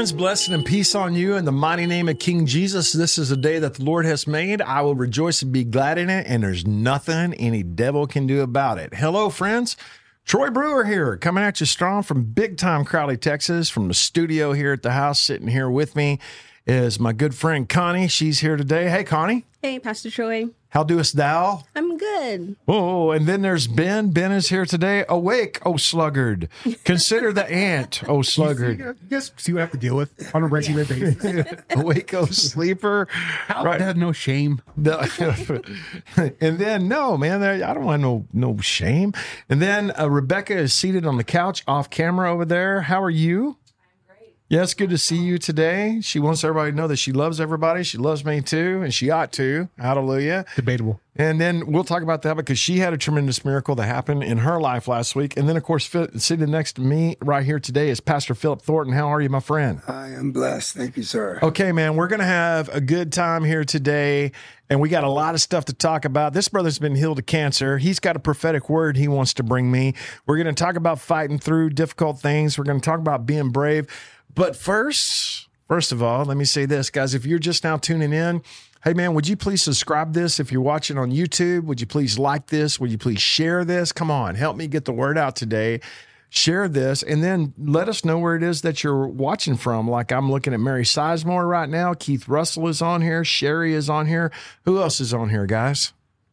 friends, blessing and peace on you in the mighty name of King Jesus. This is a day that the Lord has made. I will rejoice and be glad in it, and there's nothing any devil can do about it. Hello, friends. Troy Brewer here, coming at you strong from big time Crowley, Texas, from the studio here at the house. Sitting here with me is my good friend Connie. She's here today. Hey, Connie. Hey, Pastor Troy. How doest thou? I'm good. Oh, and then there's Ben. Ben is here today. Awake, oh sluggard. Consider the ant, oh sluggard. Yes, see what I have to deal with on a regular basis. Awake, oh sleeper. How right. That no shame. And then, no, man, I don't want no shame. And then Rebecca is seated on the couch off camera over there. How are you? Yeah, it's good to see you today. She wants everybody to know that she loves everybody. She loves me too, and she ought to. Hallelujah. Debatable. And then we'll talk about that because she had a tremendous miracle that happened in her life last week. And then, of course, sitting next to me right here today is Pastor Philip Thornton. How are you, my friend? I am blessed. Thank you, sir. Okay, man, we're going to have a good time here today, and we got a lot of stuff to talk about. This brother's been healed of cancer. He's got a prophetic word he wants to bring me. We're going to talk about fighting through difficult things. We're going to talk about being brave. But first of all, let me say this, guys. If you're just now tuning in, hey, man, would you please subscribe this? If you're watching on YouTube, would you please like this? Would you please share this? Come on, help me get the word out today. Share this, and then let us know where it is that you're watching from. Like I'm looking at Mary Sizemore right now. Keith Russell is on here. Sherry is on here. Who else is on here, guys?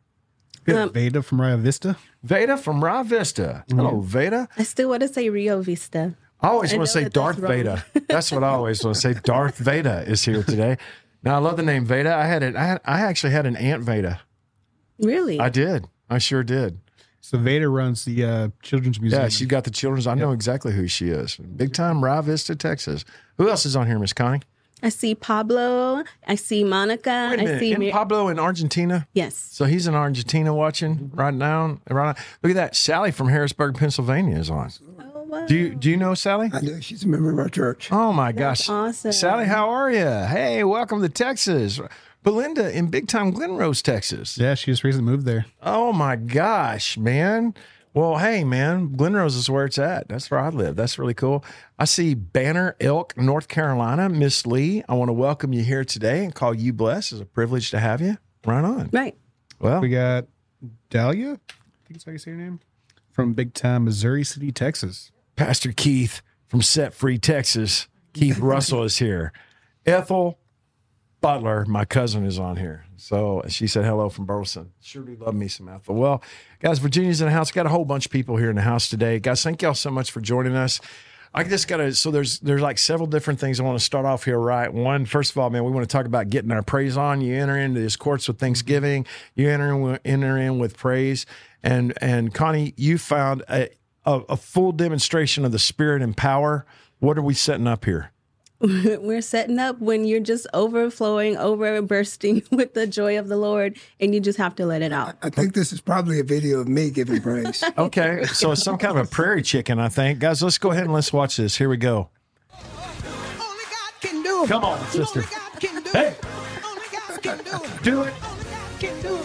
Veda from Rio Vista. Veda from Rio Vista. Hello, Veda. I still want to say Rio Vista. I always want to say Darth Vader. That's what I always want to say. Darth Vader is here today. Now, I love the name Veda. I actually had an Aunt Veda. Really? I did. I sure did. So Veda runs the Children's Museum. Yeah, she got the children's. I know exactly who she is. Big time, Rio Vista, Texas. Who else is on here, Miss Connie? I see Pablo. I see Monica. Wait a minute. I see Isn't Pablo in Argentina? Yes. So he's in Argentina watching right now. Look at that. Sally from Harrisburg, Pennsylvania is on. Oh, wow. Do you know Sally? I do. She's a member of our church. Oh, my gosh. Awesome. Sally, how are you? Hey, welcome to Texas. Belinda in big time Glen Rose, Texas. Yeah, she just recently moved there. Oh, my gosh, man. Well, hey, man, Glen Rose is where it's at. That's where I live. That's really cool. I see Banner Elk, North Carolina. Miss Lee, I want to welcome you here today and call you blessed. It's a privilege to have you. Right on. Right. Well, We got Dahlia, I think that's how you say her name, from big time Missouri City, Texas. Pastor Keith from Set Free, Texas. Keith Russell is here. Ethel Butler, my cousin, is on here. So she said hello from Burleson. Sure do love me some Ethel. Well, guys, Virginia's in the house. Got a whole bunch of people here in the house today. Guys, thank y'all so much for joining us. I just got to, so there's like several different things I want to start off here, right? One, first of all, man, we want to talk about getting our praise on. You enter into his courts with thanksgiving. You enter in with praise. And Connie, you found a full demonstration of the Spirit and power. What are we setting up here? We're setting up when you're just overflowing, bursting with the joy of the Lord, and you just have to let it out. I think this is probably a video of me giving praise. Okay, so it's some kind of a prairie chicken, I think. Guys, let's go ahead and let's watch this. Here we go. Only God can do it. Come on, sister. Only God can do Hey. it. Only God can do it. Do it. Only God can do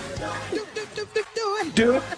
it. Do it.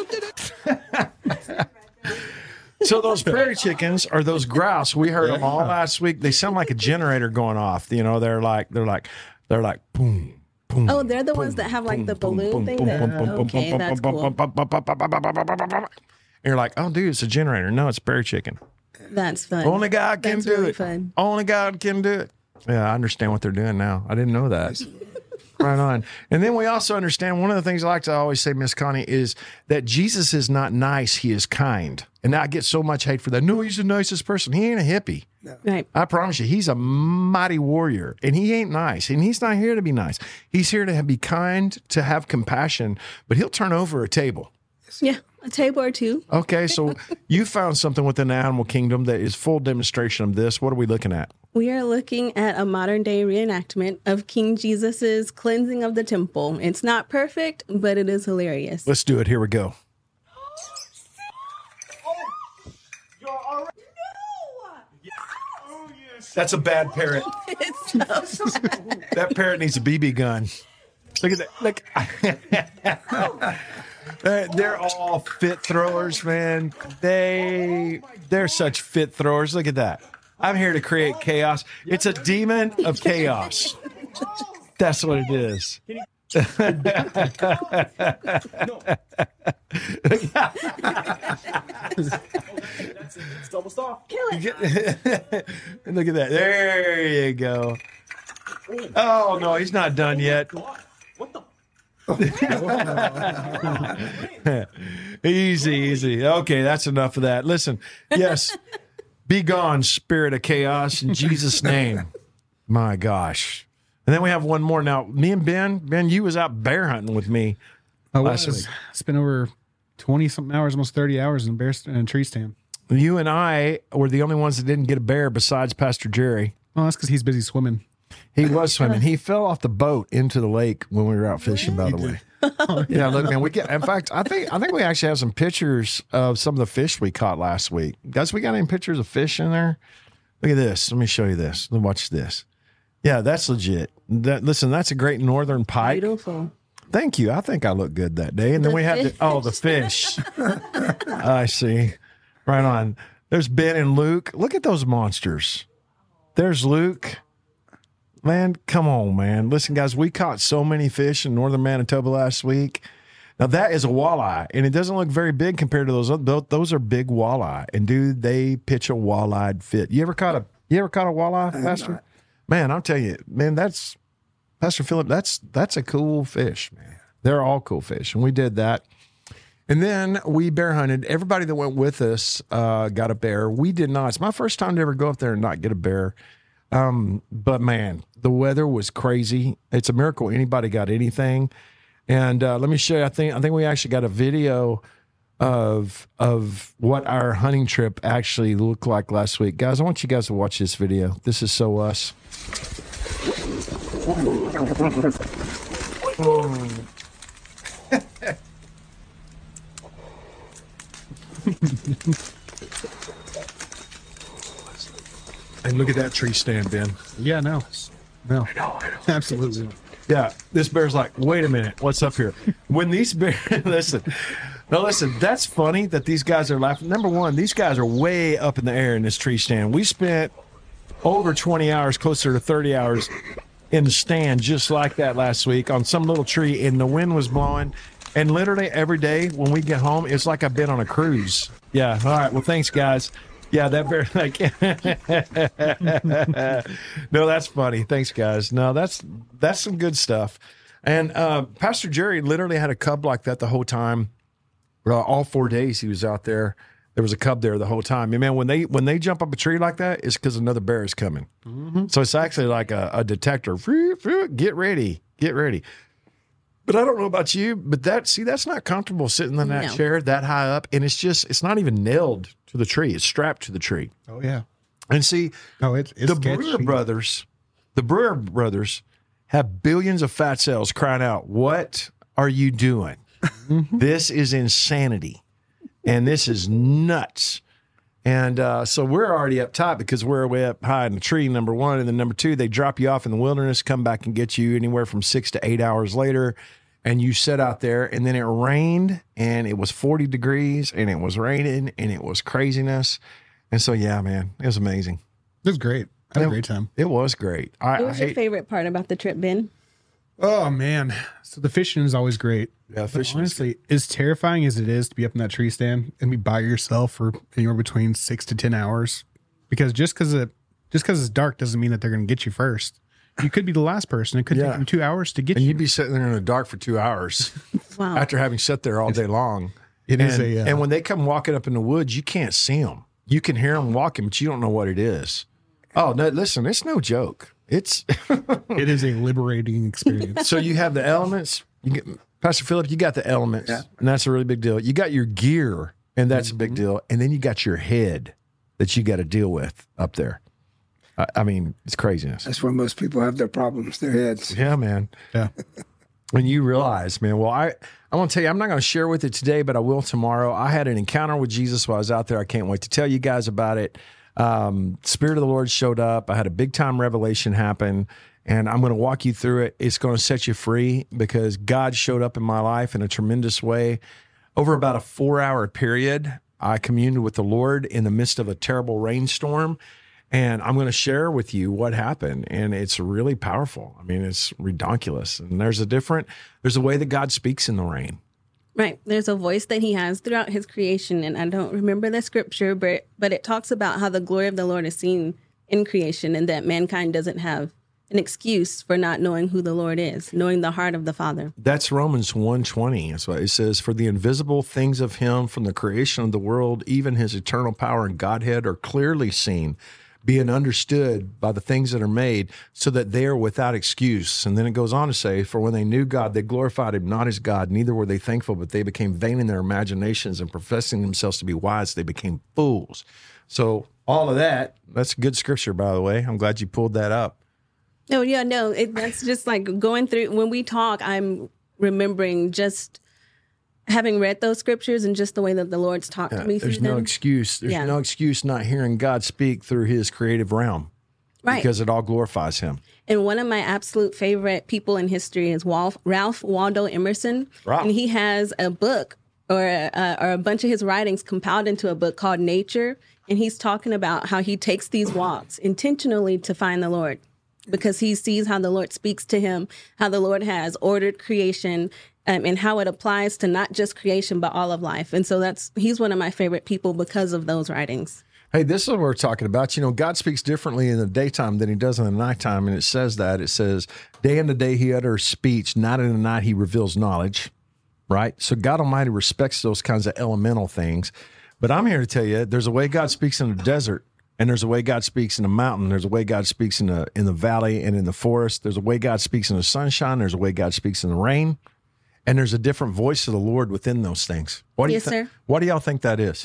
Do it. So those prairie chickens are those grouse. We heard them all last week. They sound like a generator going off. You know, they're like boom, boom. Oh, they're the ones that have like the balloon thing. Okay, that's cool. And you're like, oh, dude, it's a generator. No, it's prairie chicken. That's fun. Only God can That's do really it. fun. Only God can do it. Yeah, I understand what they're doing now. I didn't know that. Right on. And then we also understand one of the things I like to always say, Miss Connie, is that Jesus is not nice, he is kind. And I get so much hate for that. No, he's the nicest person. He ain't a hippie. Right. I promise you, he's a mighty warrior, and he ain't nice. And he's not here to be nice. He's here to be kind, to have compassion, but he'll turn over a table. Yeah, a table or two. Okay, so you found something within the animal kingdom that is full demonstration of this. What are we looking at? We are looking at a modern day reenactment of King Jesus's cleansing of the temple. It's not perfect, but it is hilarious. Let's do it. Here we go. That's a bad parrot. That parrot needs a BB gun. Look at that. Look. They're all fit throwers, man. They're such fit throwers. Look at that. I'm here to create chaos. It's a demon of chaos. That's what it is. It's almost off. Look at that. There you go. Oh, no, he's not done yet. What the? Easy. Okay, that's enough of that. Listen, yes, be gone, spirit of chaos, in Jesus' name. My gosh. And then we have one more. Now, me and Ben, you was out bear hunting with me last week. Spent over 20-something hours, almost 30 hours in a tree stand. You and I were the only ones that didn't get a bear besides Pastor Jerry. Well, that's because he's busy swimming. He was swimming. He fell off the boat into the lake when we were out fishing, by the way. Yeah, look, man, in fact, I think we actually have some pictures of some of the fish we caught last week. Guys, we got any pictures of fish in there? Look at this. Let me show you this. Watch this. Yeah, that's legit. Listen, that's a great northern pike. Beautiful. Thank you. I think I looked good that day. And then we had the fish. I see. Right on. There's Ben and Luke. Look at those monsters. There's Luke. Man, come on, man. Listen, guys, we caught so many fish in northern Manitoba last week. Now, that is a walleye, and it doesn't look very big compared to those. Those are big walleye, and dude, they pitch a walleye fit. You ever caught a walleye, Pastor? Man, I'll tell you, man, that's Pastor Philip. That's a cool fish, man. They're all cool fish, and we did that. And then we bear hunted. Everybody that went with us got a bear. We did not. It's my first time to ever go up there and not get a bear. But man, the weather was crazy. It's a miracle anybody got anything. And let me show you. I think we actually got a video of what our hunting trip actually looked like last week. Guys, I want you guys to watch this video. This is so us. And look at that tree stand, Ben. Yeah, no. I know. Absolutely. Yeah, this bear's like, wait a minute, what's up here? When these bears, listen, that's funny that these guys are laughing. Number one, these guys are way up in the air in this tree stand. We spent over 20 hours, closer to 30 hours in the stand just like that last week on some little tree, and the wind was blowing. And literally every day when we get home, it's like I've been on a cruise. Yeah, all right, well, thanks, guys. Yeah, that bear, like, no, that's funny. Thanks, guys. No, that's some good stuff. And Pastor Jerry literally had a cub like that the whole time. All 4 days he was out there. There was a cub there the whole time. And man, when they jump up a tree like that, it's because another bear is coming. Mm-hmm. So it's actually like a detector. Get ready. But I don't know about you, but that's not comfortable sitting in that chair that high up. And it's not even nailed to the tree. It's strapped to the tree. Oh, yeah. And see, it's the Brewer brothers have billions of fat cells crying out, what are you doing? This is insanity. And this is nuts. And so we're already up top because we're way up high in the tree, number one. And then number two, they drop you off in the wilderness, come back and get you anywhere from 6 to 8 hours later. And you sit out there, and then it rained, and it was 40 degrees, and it was raining, and it was craziness. And so, yeah, man, it was amazing. It was great. I had a great time. It was great. What was your favorite part about the trip, Ben? Oh, man. So the fishing is always great. Yeah, fishing. Honestly, as terrifying as it is to be up in that tree stand and be by yourself for anywhere between 6 to 10 hours, because just because it's dark doesn't mean that they're going to get you first. You could be the last person. It could take them 2 hours to get you. And you'd be sitting there in the dark for 2 hours Wow. after having sat there all day long. And when they come walking up in the woods, you can't see them. You can hear them walking, but you don't know what it is. Oh, no, listen, it's no joke. It is a liberating experience. So you have the elements. Pastor Philip, you got the elements, and that's a really big deal. You got your gear, and that's a big deal. And then you got your head that you got to deal with up there. I mean, it's craziness. That's where most people have their problems, their heads. Yeah, man. Yeah. When you realize, man, well, I want to tell you, I'm not going to share with it today, but I will tomorrow. I had an encounter with Jesus while I was out there. I can't wait to tell you guys about it. Spirit of the Lord showed up. I had a big time revelation happen, and I'm going to walk you through it. It's going to set you free because God showed up in my life in a tremendous way. Over about a 4-hour period, I communed with the Lord in the midst of a terrible rainstorm. And I'm going to share with you what happened. And it's really powerful. I mean, it's redonkulous. And there's a way that God speaks in the rain. Right. There's a voice that he has throughout his creation. And I don't remember the scripture, but it talks about how the glory of the Lord is seen in creation and that mankind doesn't have an excuse for not knowing who the Lord is, knowing the heart of the Father. That's Romans 1:20. That's what it says. For the invisible things of him from the creation of the world, even his eternal power and Godhead are clearly seen, being understood by the things that are made, so that they are without excuse. And then it goes on to say, for when they knew God, they glorified him not as God, neither were they thankful, but they became vain in their imaginations, and professing themselves to be wise, they became fools. So all of that's good scripture, by the way. I'm glad you pulled that up. Oh, yeah, no, that's just like going through, when we talk, I'm remembering just having read those scriptures and just the way that the Lord's talked to me through There's them. no excuse. There's Yeah. no excuse not hearing God speak through his creative realm. Right. Because it all glorifies him. And one of my absolute favorite people in history is Ralph Waldo Emerson. Ralph. And he has a book or a bunch of his writings compiled into a book called Nature. And he's talking about how he takes these walks intentionally to find the Lord, because he sees how the Lord speaks to him, how the Lord has ordered creation, and how it applies to not just creation, but all of life. And so he's one of my favorite people because of those writings. Hey, this is what we're talking about. You know, God speaks differently in the daytime than he does in the nighttime. And it says that. It says, day in the day he utters speech, night in the night he reveals knowledge, right? So God Almighty respects those kinds of elemental things. But I'm here to tell you, there's a way God speaks in the desert, and there's a way God speaks in the mountain. There's a way God speaks in the valley and in the forest. There's a way God speaks in the sunshine. There's a way God speaks in the rain. And there's a different voice of the Lord within those things. What do Yes, you sir. What do y'all think that is?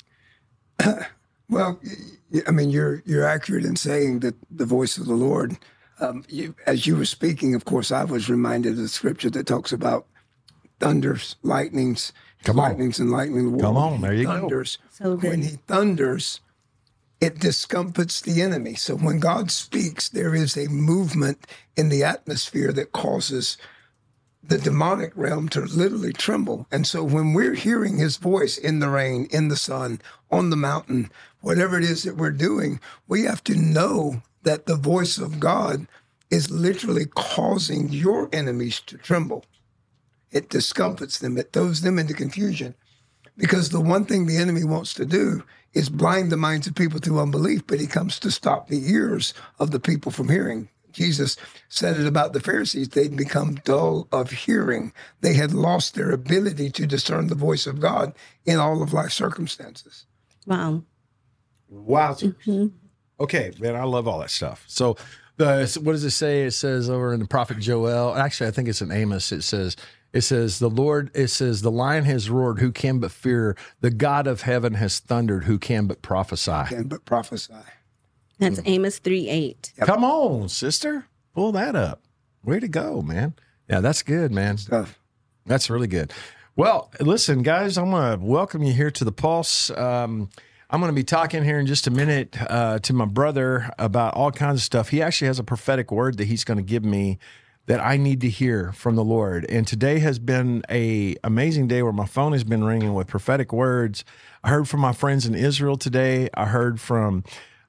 Well, I mean, you're accurate in saying that the voice of the Lord. As you were speaking, of course, I was reminded of the scripture that talks about thunders, lightnings, Come on. lightnings and lightning. Come on, there you go. thunders. So good. When he thunders, it discomfits the enemy. So when God speaks, there is a movement in the atmosphere that causes the demonic realm to literally tremble. And so when we're hearing his voice in the rain, in the sun, on the mountain, whatever it is that we're doing, we have to know that the voice of God is literally causing your enemies to tremble. It discomforts them. It throws them into confusion. Because the one thing the enemy wants to do is blind the minds of people through unbelief, but he comes to stop the ears of the people from hearing. Jesus said it about the Pharisees. They'd become dull of hearing. They had lost their ability to discern the voice of God in all of life's circumstances. Wow. Wow. Okay, man, I love all that stuff. So, what does it say? It says over in the prophet Joel. Actually, I think it's in Amos. It says, the Lord, it says, the lion has roared, who can but fear? The God of heaven has thundered, who can but prophesy? Can but prophesy. That's Amos 3:8. Yep. Come on, sister. Pull that up. Way to go, man. Yeah, that's good, man. Stuff. That's really good. Well, listen, guys, I'm going to welcome you here to the Pulse. I'm going to be talking here in just a minute to my brother about all kinds of stuff. He actually has a prophetic word that he's going to give me that I need to hear from the Lord. And today has been an amazing day where my phone has been ringing with prophetic words. I heard from my friends in Israel today. I heard from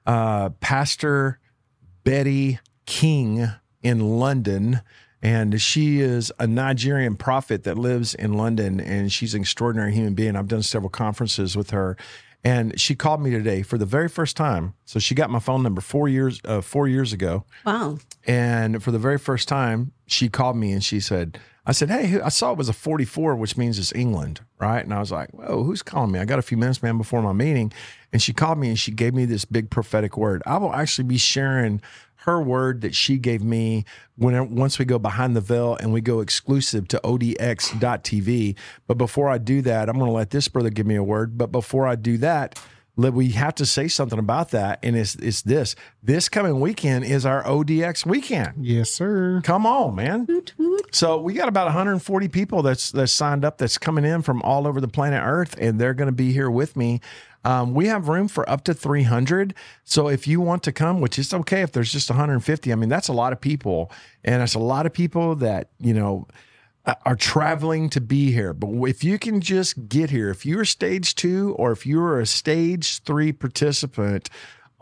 Pastor Betty King in London. And she is a Nigerian prophet that lives in London, and she's an extraordinary human being. I've done several conferences with her. And she called me today for the very first time. So she got my phone number 4 years ago. Wow. And for the very first time, she called me and she said, I said, hey, I saw it was a 44, which means it's England, right? And I was like, whoa, who's calling me? I got a few minutes, man, before my meeting. And she called me and she gave me this big prophetic word. I will actually be sharing her word that she gave me once we go behind the veil and we go exclusive to odx.tv. But before I do that, I'm going to let this brother give me a word. But before I do that, we have to say something about that. And it's this. This coming weekend is our ODX weekend. Yes, sir. Come on, man. So we got about 140 people that's signed up that's coming in from all over the planet Earth, and they're going to be here with me. We have room for up to 300. So if you want to come, which is okay if there's just 150, I mean, that's a lot of people. And it's a lot of people that, are traveling to be here. But if you can just get here, if you're stage 2 or if you're a stage 3 participant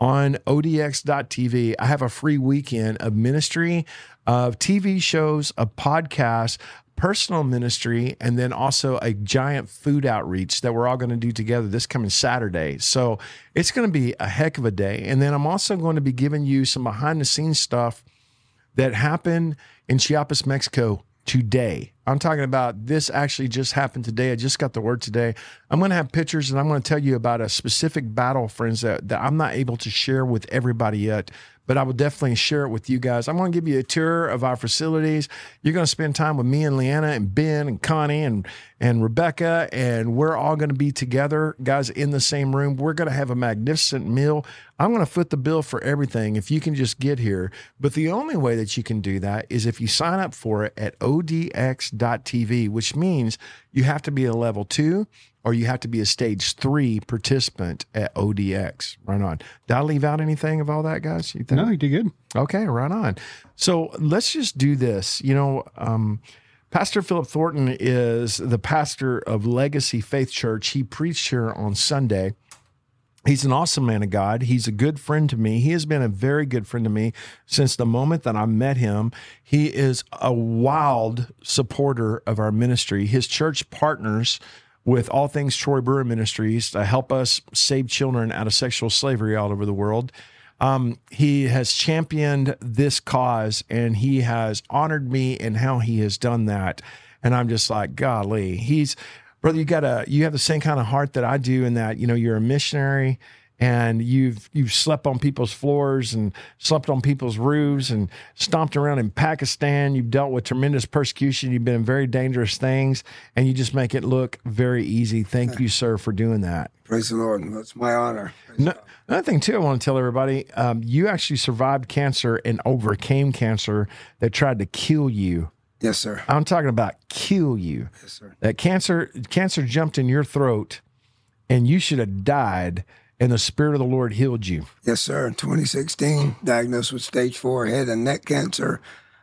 on odx.tv. I have a free weekend of ministry, of TV shows, of podcasts, personal ministry, and then also a giant food outreach that we're all going to do together this coming Saturday. So it's going to be a heck of a day. And then I'm also going to be giving you some behind the scenes stuff that happened in Chiapas, Mexico today. I'm talking about this actually just happened today. I just got the word today. I'm going to have pictures and I'm going to tell you about a specific battle, friends, that I'm not able to share with everybody yet, but I will definitely share it with you guys. I'm going to give you a tour of our facilities. You're going to spend time with me and Leanna and Ben and Connie and Rebecca, and we're all going to be together, guys, in the same room. We're going to have a magnificent meal. I'm going to foot the bill for everything if you can just get here. But the only way that you can do that is if you sign up for it at odx.tv, which means you have to be a level 2 or you have to be a stage 3 participant at ODX. Right on. Did I leave out anything of all that, guys? You think? No, you did good. Okay, right on. So let's just do this. You know, Pastor Philip Thornton is the pastor of Legacy Faith Church. He preached here on Sunday. He's an awesome man of God. He's a good friend to me. He has been a very good friend to me since the moment that I met him. He is a wild supporter of our ministry. His church partners with All Things Troy Brewer Ministries to help us save children out of sexual slavery all over the world. He has championed this cause, and he has honored me in how he has done that. And I'm just like, golly, brother, you have the same kind of heart that I do, in that, you know, you're a missionary and you've slept on people's floors and slept on people's roofs and stomped around in Pakistan. You've dealt with tremendous persecution. You've been in very dangerous things, and you just make it look very easy. Thank you, sir, for doing that. Praise the Lord. It's my honor. Another thing, too, I want to tell everybody, you actually survived cancer and overcame cancer that tried to kill you. Yes, sir. I'm talking about kill you. Yes, sir. That cancer jumped in your throat, and you should have died, and the Spirit of the Lord healed you. Yes, sir. In 2016, diagnosed with stage 4 head and neck cancer.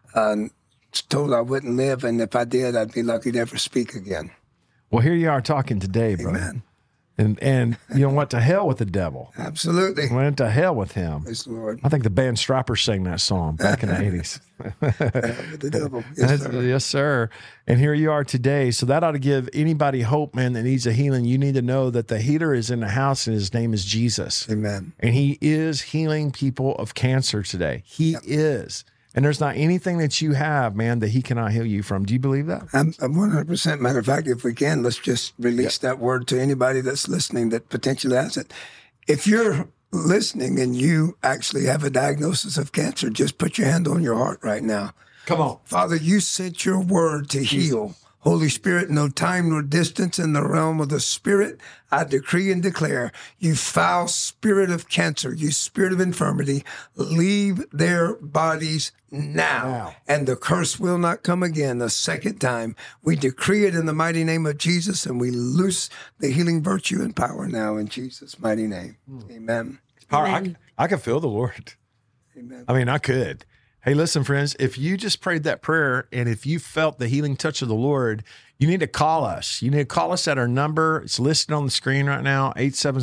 Told I wouldn't live, and if I did, I'd be lucky to ever speak again. Well, here you are talking today, brother. Amen. And you know what? To hell with the devil. Absolutely. Went to hell with him. Praise the Lord. I think the band Stryper sang that song back in the 80s. With the devil. Yes, sir. Yes, sir. And here you are today. So that ought to give anybody hope, man, that needs a healing. You need to know that the healer is in the house, and his name is Jesus. Amen. And he is healing people of cancer today. He is. And there's not anything that you have, man, that he cannot heal you from. Do you believe that? I'm 100%. Matter of fact, if we can, let's just release that word to anybody that's listening that potentially has it. If you're listening and you actually have a diagnosis of cancer, just put your hand on your heart right now. Come on. Father, you sent your word to heal. Holy Spirit, no time nor distance in the realm of the Spirit, I decree and declare, you foul spirit of cancer, you spirit of infirmity, leave their bodies now. And the curse will not come again a second time. We decree it in the mighty name of Jesus, and we loose the healing virtue and power now in Jesus' mighty name. Amen. I can feel the Lord. Amen. I mean, I could. Hey, listen, friends, if you just prayed that prayer and if you felt the healing touch of the Lord, you need to call us. You need to call us at our number. It's listed on the screen right now,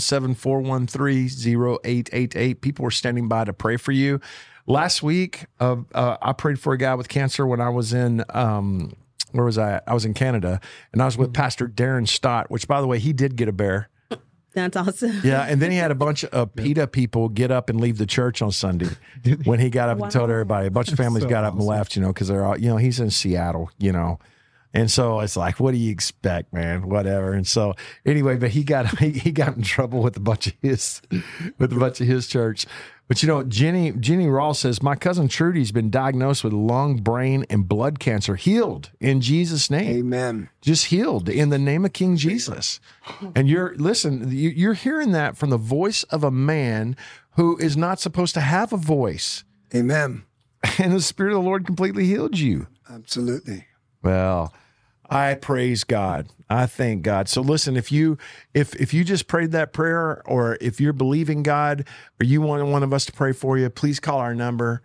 877-413-0888. People were standing by to pray for you. Last week, I prayed for a guy with cancer when I was in, where was I? I was in Canada, and I was with Pastor Darren Stott, which, by the way, he did get a bear. That's awesome. Yeah, and then he had a bunch of PETA people get up and leave the church on Sunday when he got up and told everybody. A bunch of families got up and left, you know, because they're all, you know, he's in Seattle, you know. And so it's like, what do you expect, man? Whatever. And so anyway, but he got in trouble with a bunch of his church. But you know, Jenny Rawls says, my cousin Trudy's been diagnosed with lung, brain, and blood cancer, healed in Jesus' name. Amen. Just healed in the name of King Jesus. And you're hearing that from the voice of a man who is not supposed to have a voice. Amen. And the Spirit of the Lord completely healed you. Absolutely. Well, I praise God. I thank God. So listen, if you just prayed that prayer, or if you're believing God, or you want one of us to pray for you, please call our number,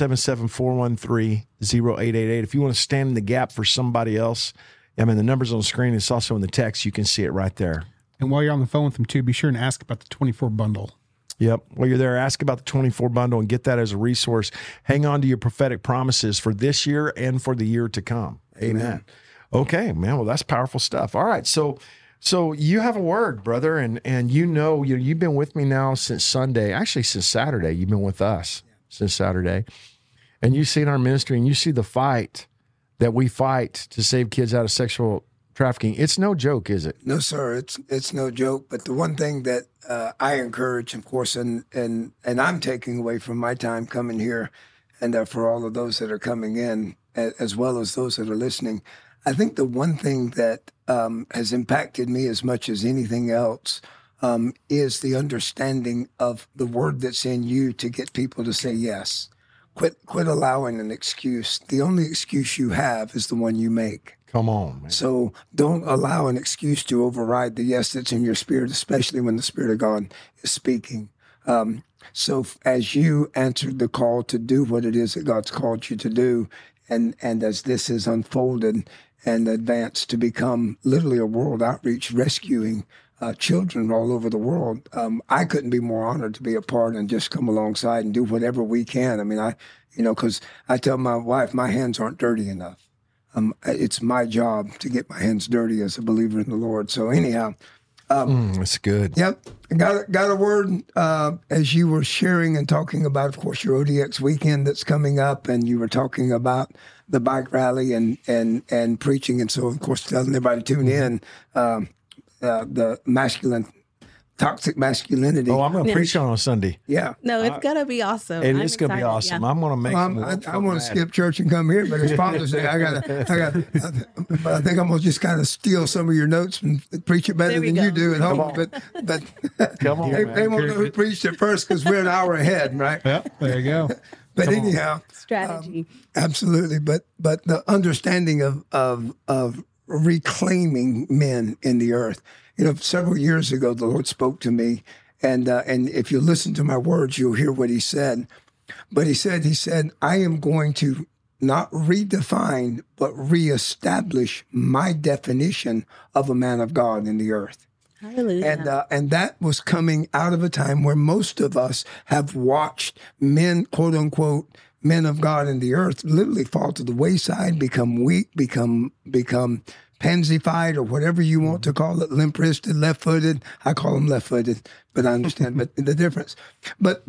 877-413-0888. If you want to stand in the gap for somebody else, I mean, the number's on the screen. It's also in the text. You can see it right there. And while you're on the phone with them too, be sure and ask about the 24 bundle. Yep. While you're there, ask about the 24 bundle and get that as a resource. Hang on to your prophetic promises for this year and for the year to come. Amen. Okay, man. Well, that's powerful stuff. All right. So you have a word, brother, and you've been with me now since Sunday, actually since Saturday. You've been with us since Saturday. And you've seen our ministry and you see the fight that we fight to save kids out of sexual trafficking. It's no joke, is it? No, sir. It's no joke. But the one thing that I encourage, of course, and I'm taking away from my time coming here, and for all of those that are coming in, as well as those that are listening, I think the one thing that has impacted me as much as anything else is the understanding of the word that's in you to get people to say yes. Quit allowing an excuse. The only excuse you have is the one you make. Come on, man. So don't allow an excuse to override the yes that's in your spirit, especially when the Spirit of God is speaking. So as you answered the call to do what it is that God's called you to do, and as this has unfolded and advanced to become literally a world outreach rescuing children all over the world, I couldn't be more honored to be a part and just come alongside and do whatever we can. I mean, because I tell my wife, my hands aren't dirty enough. It's my job to get my hands dirty as a believer in the Lord. So anyhow, that's good. Yep, got a word as you were sharing and talking about, of course, your ODX weekend that's coming up, and you were talking about the bike rally and preaching, and so of course telling everybody to tune in. The toxic masculinity. Oh, I'm going to preach on Sunday. Yeah. No, it's going to be awesome. And it's going to be awesome. Yeah. I'm going to make I want to skip church and come here, but it's Father's Day. But I think I'm going to just kind of steal some of your notes and preach it better than you do at home. But Come on, they won't know who preached it first because we're an hour ahead, right? Yep, there you go. But anyhow, Strategy. absolutely. But the understanding of reclaiming men in the earth. Several years ago, the Lord spoke to me, and if you listen to my words, you'll hear what He said. But He said, I am going to not redefine, but reestablish my definition of a man of God in the earth. Hallelujah. And that was coming out of a time where most of us have watched men, quote unquote, men of God in the earth literally fall to the wayside, become weak, become pansified, or whatever you want to call it, limp-wristed, left-footed. I call them left-footed, but I understand but the difference. But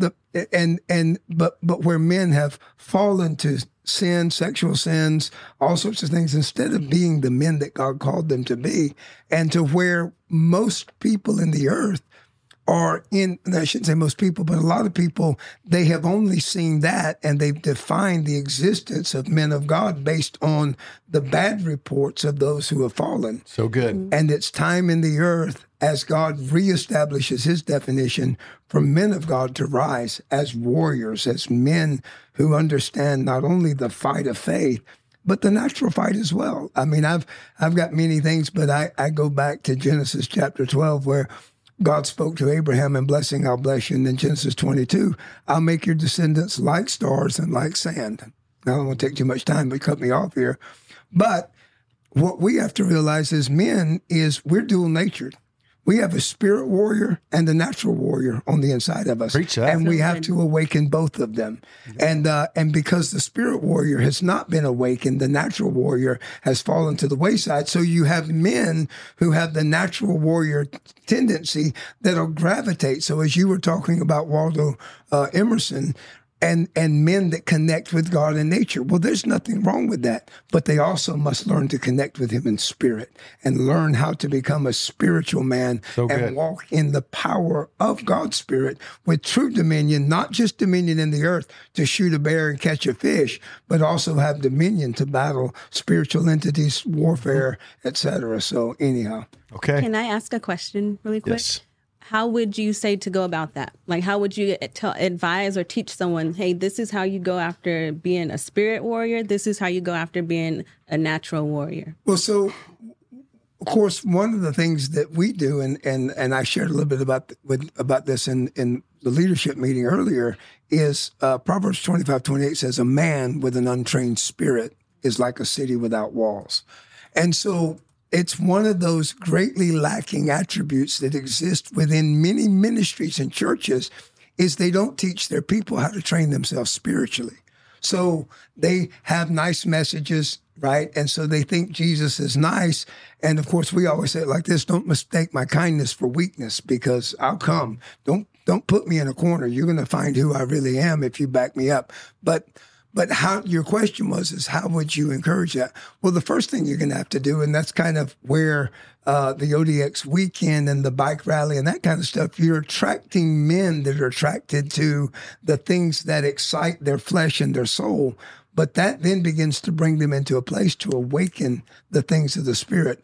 where men have fallen to sin, sexual sins, all sorts of things, instead of being the men that God called them to be, and to where most people in the earth are in, I shouldn't say most people, but a lot of people, they have only seen that, and they've defined the existence of men of God based on the bad reports of those who have fallen. So good. And it's time in the earth, as God reestablishes His definition, for men of God to rise as warriors, as men who understand not only the fight of faith, but the natural fight as well. I mean, I've got many things, but I go back to Genesis chapter 12, where God spoke to Abraham, and blessing I'll bless you. And then Genesis 22, I'll make your descendants like stars and like sand. Now, I don't want to take too much time, but cut me off here. But what we have to realize as men is we're dual natured. We have a spirit warrior and a natural warrior on the inside of us. Preach that. And we have to awaken both of them. And because the spirit warrior has not been awakened, the natural warrior has fallen to the wayside. So you have men who have the natural warrior tendency that'll gravitate. So as you were talking about Waldo Emerson, and men that connect with God and nature. Well, there's nothing wrong with that, but they also must learn to connect with Him in spirit and learn how to become a spiritual man and walk in the power of God's Spirit with true dominion, not just dominion in the earth to shoot a bear and catch a fish, but also have dominion to battle spiritual entities, warfare, etc. So anyhow. Okay. Can I ask a question really quick? Yes. How would you say to go about that? Like, how would you advise or teach someone, hey, this is how you go after being a spirit warrior. This is how you go after being a natural warrior. Well, so, of course, one of the things that we do, and I shared a little bit about this in the leadership meeting earlier, is Proverbs 25:28 says, a man with an untrained spirit is like a city without walls. And so it's one of those greatly lacking attributes that exist within many ministries and churches is they don't teach their people how to train themselves spiritually. So they have nice messages, right? And so they think Jesus is nice. And of course, we always say it like this: don't mistake my kindness for weakness, because I'll come. Don't put me in a corner. You're going to find who I really am if you back me up. But how your question is how would you encourage that? Well, the first thing you're going to have to do, and that's kind of where the ODX weekend and the bike rally and that kind of stuff, you're attracting men that are attracted to the things that excite their flesh and their soul. But that then begins to bring them into a place to awaken the things of the Spirit.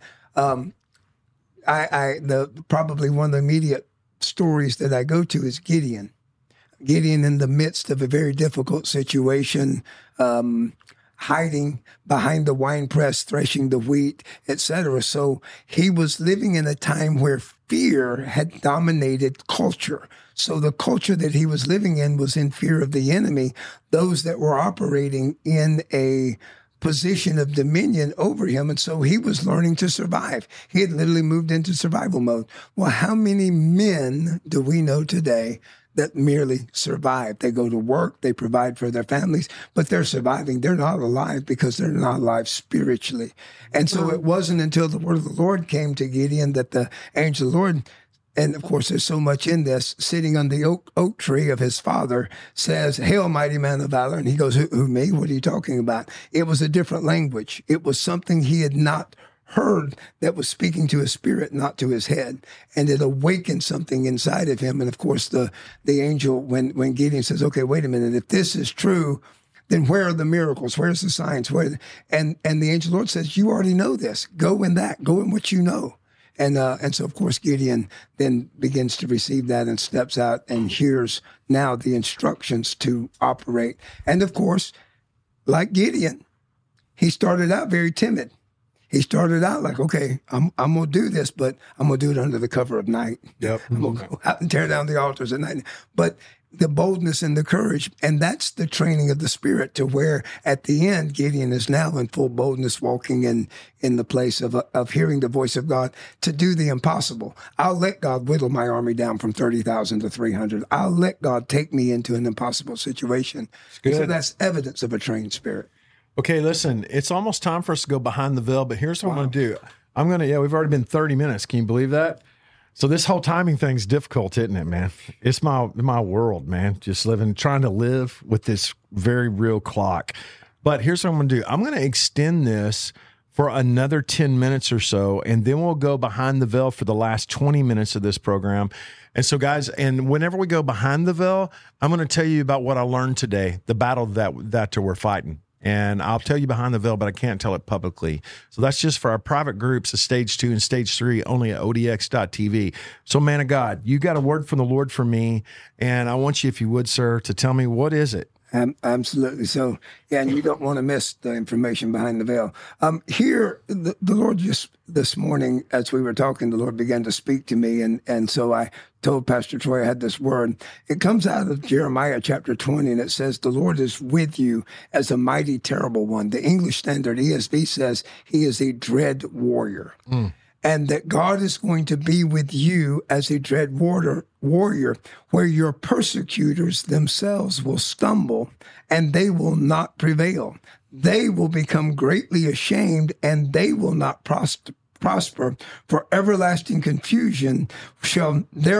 Probably one of the immediate stories that I go to is Gideon. Gideon, in the midst of a very difficult situation, hiding behind the winepress, threshing the wheat, etc. So he was living in a time where fear had dominated culture. So the culture that he was living in was in fear of the enemy, those that were operating in a position of dominion over him. And so he was learning to survive. He had literally moved into survival mode. Well, how many men do we know today that merely survive? They go to work, they provide for their families, but they're surviving. They're not alive because they're not alive spiritually. And so it wasn't until the word of the Lord came to Gideon that the angel of the Lord, and of course there's so much in this, sitting on the oak tree of his father, says, "Hail, mighty man of valor." And he goes, who, me? What are you talking about? It was a different language. It was something he had not heard that was speaking to his spirit, not to his head. And it awakened something inside of him. And of course, the angel, when Gideon says, okay, wait a minute, if this is true, then where are the miracles? Where's the signs? And the angel of the Lord says, you already know this. Go in that. Go in what you know. And so, of course, Gideon then begins to receive that and steps out and hears now the instructions to operate. And of course, like Gideon, he started out very timid. He started out like, okay, I'm going to do this, but I'm going to do it under the cover of night. Yep. I'm going to go out and tear down the altars at night. But the boldness and the courage, and that's the training of the Spirit, to where at the end, Gideon is now in full boldness, walking in the place of hearing the voice of God to do the impossible. I'll let God whittle my army down from 30,000 to 300. I'll let God take me into an impossible situation. So that's evidence of a trained spirit. Okay, listen, it's almost time for us to go behind the veil, but here's what I'm going to do. We've already been 30 minutes. Can you believe that? So this whole timing thing's difficult, isn't it, man? It's my world, man. Just trying to live with this very real clock. But here's what I'm going to do. I'm going to extend this for another 10 minutes or so, and then we'll go behind the veil for the last 20 minutes of this program. And so, guys, and whenever we go behind the veil, I'm going to tell you about what I learned today, the battle that we're fighting. And I'll tell you behind the veil, but I can't tell it publicly. So that's just for our private groups of Stage 2 and Stage 3, only at odx.tv. So, man of God, you got a word from the Lord for me, and I want you, if you would, sir, to tell me, what is it? Absolutely. So, yeah, and you don't want to miss the information behind the veil. Here, the Lord just this morning, as we were talking, the Lord began to speak to me. And so I told Pastor Troy I had this word. It comes out of Jeremiah chapter 20, and it says, the Lord is with you as a mighty, terrible one. The English Standard ESV says he is a dread warrior. And that God is going to be with you as a dread warrior, where your persecutors themselves will stumble and they will not prevail. They will become greatly ashamed and they will not prosper. For their everlasting confusion shall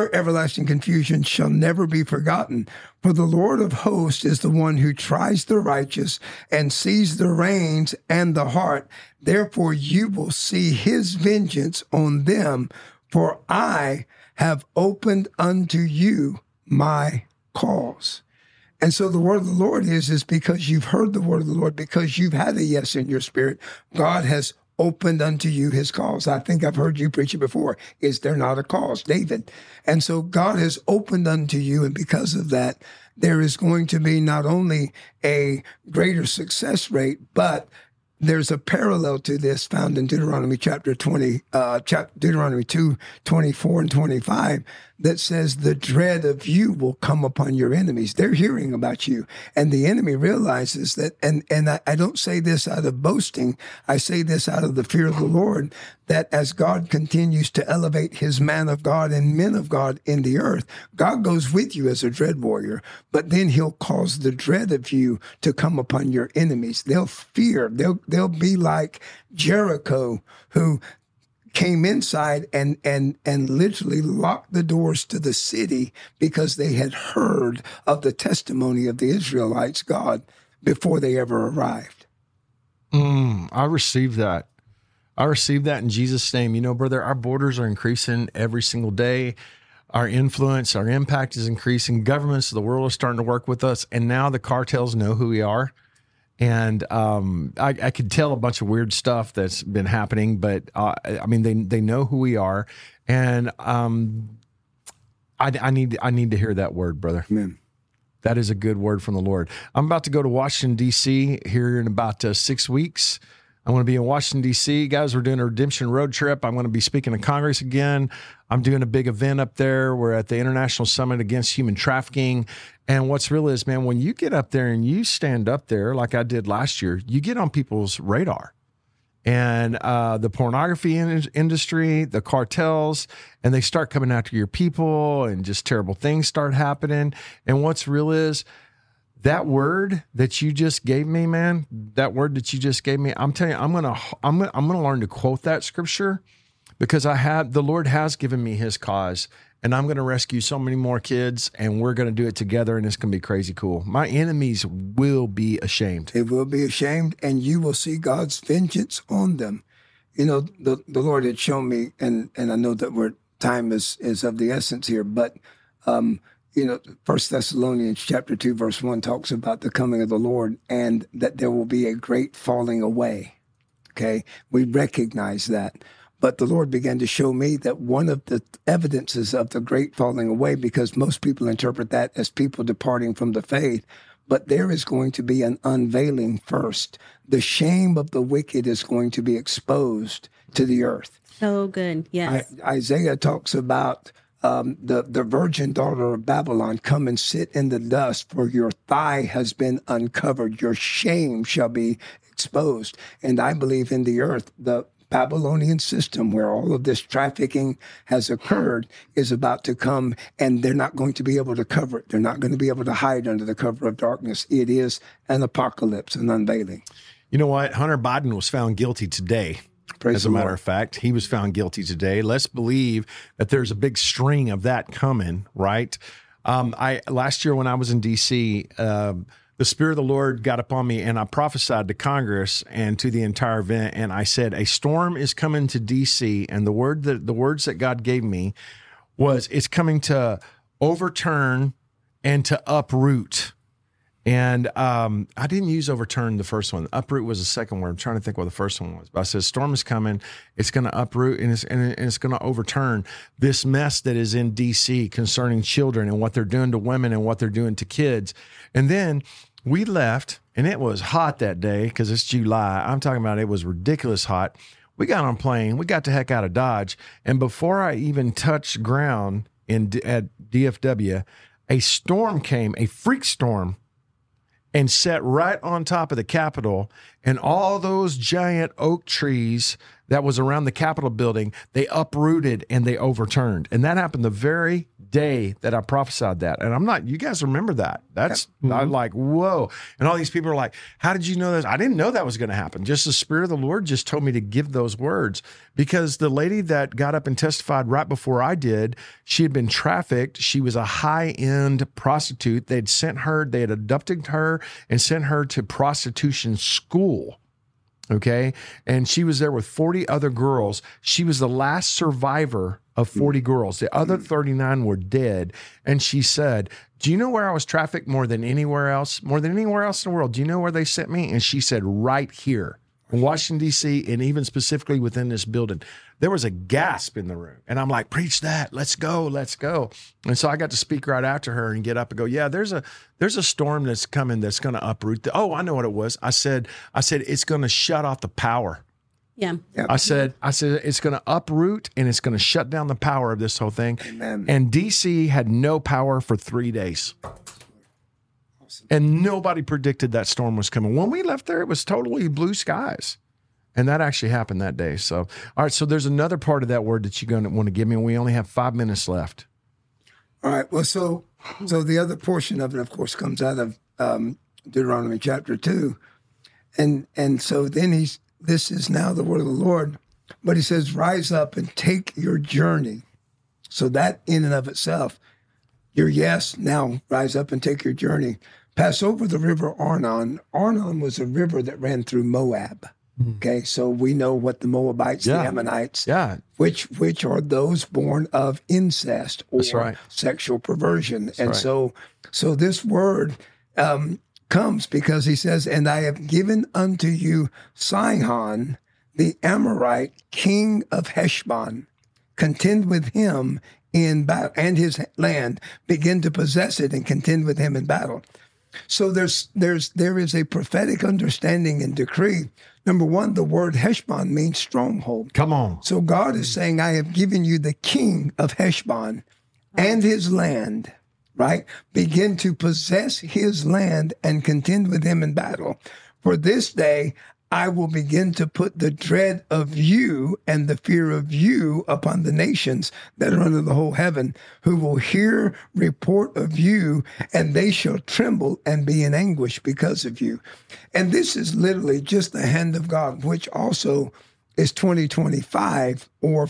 never be forgotten. For the Lord of hosts is the one who tries the righteous and sees the reins and the heart. Therefore you will see his vengeance on them, for I have opened unto you my cause. And so the word of the Lord is because you've heard the word of the Lord, because you've had a yes in your spirit, God has opened unto you his cause. I think I've heard you preach it before. Is there not a cause, David? And so God has opened unto you, and because of that, there is going to be not only a greater success rate, but There's a parallel to this found in Deuteronomy chapter 20, Deuteronomy 2, 24 and 25 that says the dread of you will come upon your enemies. They're hearing about you. And the enemy realizes that, and I don't say this out of boasting. I say this out of the fear of the Lord, that as God continues to elevate his man of God and men of God in the earth, God goes with you as a dread warrior, but then he'll cause the dread of you to come upon your enemies. They'll fear. They'll be like Jericho, who came inside and literally locked the doors to the city because they had heard of the testimony of the Israelites' God before they ever arrived. I received that. I received that in Jesus' name. You know, brother, our borders are increasing every single day. Our influence, our impact is increasing. Governments of the world are starting to work with us. And now the cartels know who we are. And I could tell a bunch of weird stuff that's been happening, but I mean, they know who we are. And I need to hear that word, brother. Amen. That is a good word from the Lord. I'm about to go to Washington, D.C. here in about 6 weeks. I'm going to be in Washington, D.C. Guys, we're doing a redemption road trip. I'm going to be speaking to Congress again. I'm doing a big event up there. We're at the International Summit Against Human Trafficking. And what's real is, man, when you get up there and you stand up there like I did last year, you get on people's radar. And the pornography industry, the cartels, and they start coming after your people and just terrible things start happening. And what's real is, that word that you just gave me, man, that word that you just gave me, I'm telling you, I'm gonna learn to quote that scripture because the Lord has given me his cause, and I'm gonna rescue so many more kids, and we're gonna do it together, and it's gonna be crazy cool. My enemies will be ashamed. They will be ashamed, and you will see God's vengeance on them. You know, the Lord had shown me, and I know that time is of the essence here, but you know, 1 Thessalonians chapter 2, verse 1 talks about the coming of the Lord and that there will be a great falling away. Okay. We recognize that. But the Lord began to show me that one of the evidences of the great falling away, because most people interpret that as people departing from the faith, but there is going to be an unveiling first. The shame of the wicked is going to be exposed to the earth. So good. Yes. Isaiah talks about the virgin daughter of Babylon, come and sit in the dust, for your thigh has been uncovered. Your shame shall be exposed. And I believe in the earth, the Babylonian system where all of this trafficking has occurred is about to come, and they're not going to be able to cover it. They're not going to be able to hide under the cover of darkness. It is an apocalypse, an unveiling. You know what? Hunter Biden was found guilty today. As a matter of fact, he was found guilty today. Let's believe that there's a big string of that coming, right? Last year when I was in D.C., the Spirit of the Lord got upon me, and I prophesied to Congress and to the entire event, and I said, a storm is coming to D.C., and the words that God gave me was, it's coming to overturn and to uproot. And I didn't use overturn the first one. Uproot was the second word. I'm trying to think what the first one was. But I said, storm is coming. It's going to uproot and it's going to overturn this mess that is in D.C. concerning children and what they're doing to women and what they're doing to kids. And then we left, and it was hot that day because it's July. I'm talking about it was ridiculous hot. We got on a plane. We got the heck out of Dodge. And before I even touched ground at DFW, a storm came, a freak storm, and sat right on top of the Capitol, and all those giant oak trees that was around the Capitol building, they uprooted and they overturned. And that happened the very day that I prophesied that. And I'm not, you guys remember that. That's I'm like, whoa. And all these people are like, how did you know this? I didn't know that was going to happen. Just the Spirit of the Lord just told me to give those words, because the lady that got up and testified right before I did, she had been trafficked. She was a high-end prostitute. They had abducted her and sent her to prostitution school. Okay. And she was there with 40 other girls. She was the last survivor of 40 girls. The other 39 were dead. And she said, do you know where I was trafficked more than anywhere else? More than anywhere else in the world. Do you know where they sent me? And she said, right here. in Washington, D.C., and even specifically within this building, there was a gasp in the room. And I'm like, preach that. Let's go. Let's go. And so I got to speak right after her and get up and go, yeah, there's a storm that's coming that's going to uproot. I know what it was. I said, it's going to shut off the power. Yeah. I said it's going to uproot and it's going to shut down the power of this whole thing. Amen. And DC had no power for 3 days. And nobody predicted that storm was coming. When we left there, it was totally blue skies. And that actually happened that day. So, all right. So there's another part of that word that you're going to want to give me. And we only have 5 minutes left. All right. Well, so the other portion of it, of course, comes out of Deuteronomy chapter 2. And so then this is now the word of the Lord. But he says, rise up and take your journey. So that in and of itself, your yes, now rise up and take your journey. Pass over the river Arnon. Arnon was a river that ran through Moab. Okay, so we know what the Moabites, the Ammonites, which are those born of incest or sexual perversion. That's and right. so this word comes because he says, and I have given unto you Sihon, the Amorite, king of Heshbon. Contend with him in battle, and his land, begin to possess it and contend with him in battle. So there is a prophetic understanding and decree. Number one, the word Heshbon means stronghold. Come on. So God is saying, I have given you the king of Heshbon and his land, right? Begin to possess his land and contend with him in battle. For this day, I will begin to put the dread of you and the fear of you upon the nations that are under the whole heaven, who will hear report of you, and they shall tremble and be in anguish because of you. And this is literally just the hand of God, which also is 2025 or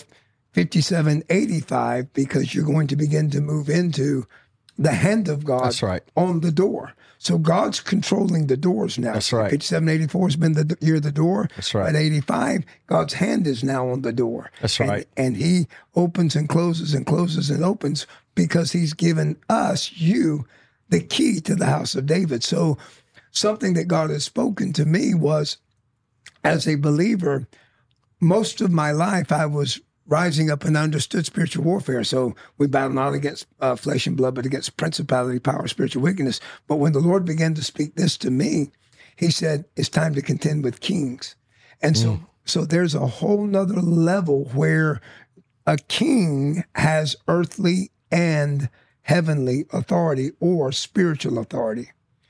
5785, because you're going to begin to move into the hand of God. That's right. On the door. So God's controlling the doors now. That's right. 5784 has been the year of the door. That's right. At 85, God's hand is now on the door. That's right. And he opens and closes and closes and opens because he's given us, you, the key to the house of David. So something that God has spoken to me was, as a believer, most of my life I was rising up and understood spiritual warfare. So we battle not against flesh and blood, but against principality, power, spiritual wickedness. But when the Lord began to speak this to me, he said, it's time to contend with kings. And so there's a whole nother level where a king has earthly and heavenly authority or spiritual authority.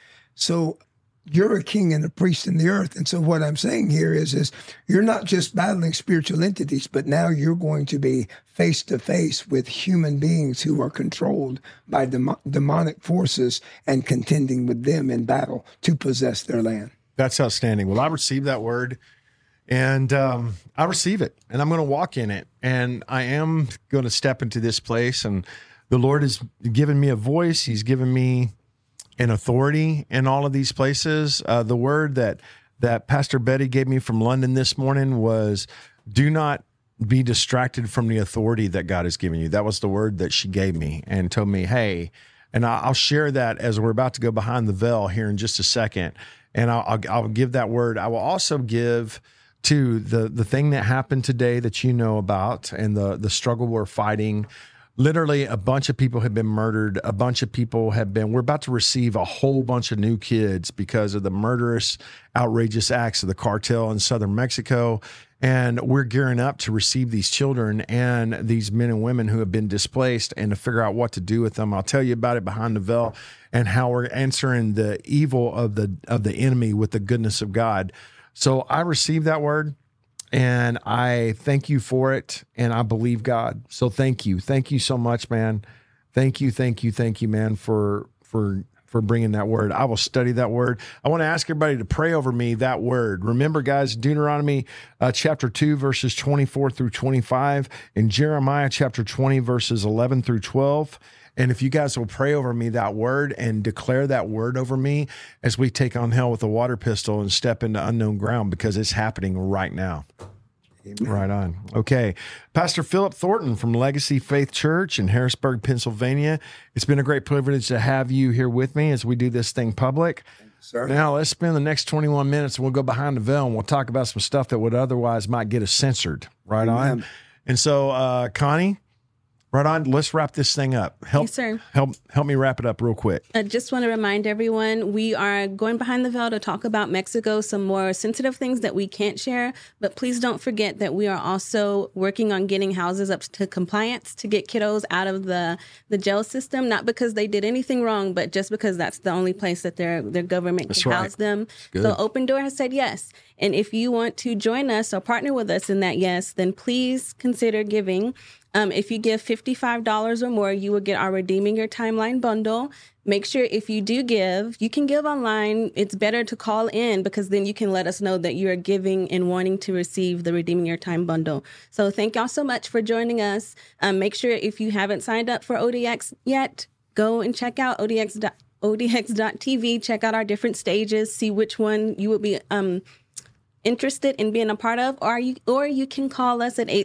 So you're a king and a priest in the earth. And so what I'm saying here is you're not just battling spiritual entities, but now you're going to be face to face with human beings who are controlled by demonic forces and contending with them in battle to possess their land. That's outstanding. Well, I received that word, and I receive it, and I'm going to walk in it, and I am going to step into this place, and the Lord has given me a voice. He's given me an authority in all of these places. The word that Pastor Betty gave me from London this morning was, do not be distracted from the authority that God has given you. That was the word that she gave me and told me, hey, and I'll share that as we're about to go behind the veil here in just a second. And I'll give that word. I will also give to the thing that happened today that you know about and the struggle we're fighting. Literally, a bunch of people have been murdered. A bunch of people we're about to receive a whole bunch of new kids because of the murderous, outrageous acts of the cartel in southern Mexico. And we're gearing up to receive these children and these men and women who have been displaced and to figure out what to do with them. I'll tell you about it behind the veil and how we're answering the evil of the enemy with the goodness of God. So I received that word. And I thank you for it, and I believe God. So thank you. Thank you so much, man. Thank you, man, for bringing that word. I will study that word. I want to ask everybody to pray over me that word. Remember, guys, Deuteronomy chapter 2, verses 24 through 25, and Jeremiah chapter 20, verses 11 through 12. And if you guys will pray over me that word and declare that word over me as we take on hell with a water pistol and step into unknown ground, because it's happening right now. Right on. Okay. Pastor Philip Thornton from Legacy Faith Church in Harrisburg, Pennsylvania. It's been a great privilege to have you here with me as we do this thing public. Sir. Now, let's spend the next 21 minutes and we'll go behind the veil and we'll talk about some stuff that would otherwise might get us censored. Right on. Amen. And so, Connie, right on. Let's wrap this thing up. Yes, sir. Help me wrap it up real quick. I just want to remind everyone, we are going behind the veil to talk about Mexico, some more sensitive things that we can't share. But please don't forget that we are also working on getting houses up to compliance to get kiddos out of the jail system, not because they did anything wrong, but just because that's the only place that their government That's can right. house them. Good. So Open Door has said yes. And if you want to join us or partner with us in that yes, then please consider giving. If you give $55 or more, you will get our Redeeming Your Timeline bundle. Make sure if you do give, you can give online. It's better to call in because then you can let us know that you are giving and wanting to receive the Redeeming Your Time bundle. So thank y'all so much for joining us. Make sure if you haven't signed up for ODX yet, go and check out odx.tv. Check out our different stages, see which one you would be interested in being a part of, or you can call us at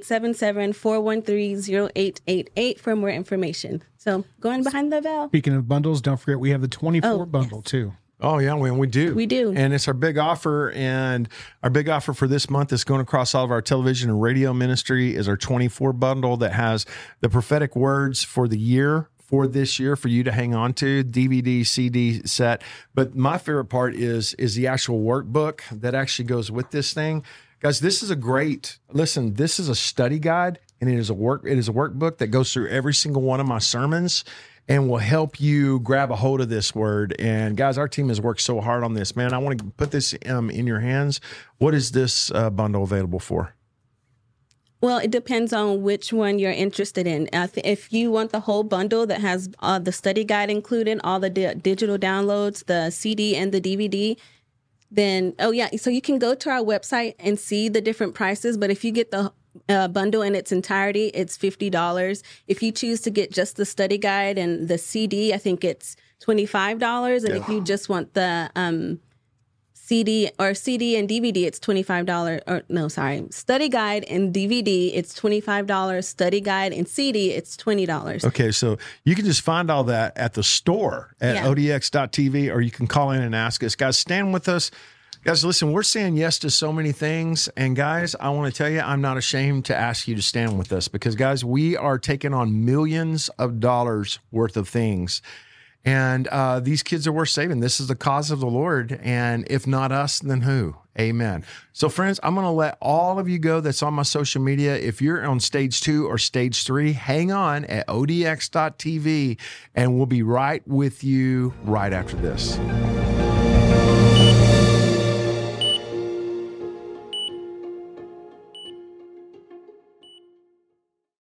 877-413-0888 for more information. So going behind the veil. Speaking of bundles, don't forget we have the 24 bundle too. Oh, yeah, we do. We do. And it's our big offer. And our big offer for this month is going across all of our television and radio ministry is our 24 bundle that has the prophetic words for the year, for this year, for you to hang on to, DVD, CD set. But my favorite part is the actual workbook that actually goes with this thing. Guys, this is this is a study guide, and it is a workbook that goes through every single one of my sermons and will help you grab a hold of this word. And guys, our team has worked so hard on this, man. I want to put this in your hands. What is this bundle available for? Well, it depends on which one you're interested in. If you want the whole bundle that has the study guide included, all the digital downloads, the CD and the DVD, then, so you can go to our website and see the different prices. But if you get the bundle in its entirety, it's $50. If you choose to get just the study guide and the CD, I think it's $25. And if you just want the CD and DVD, it's $25. Study guide and DVD, it's $25. Study guide and CD, it's $20. Okay, so you can just find all that at the store at odx.tv, or you can call in and ask us. Guys, stand with us. Guys, listen, we're saying yes to so many things. And guys, I want to tell you, I'm not ashamed to ask you to stand with us because, guys, we are taking on millions of dollars worth of things. And these kids are worth saving. This is the cause of the Lord. And if not us, then who? Amen. So, friends, I'm going to let all of you go that's on my social media. If you're on stage 2 or stage 3, hang on at odx.tv, and we'll be right with you right after this.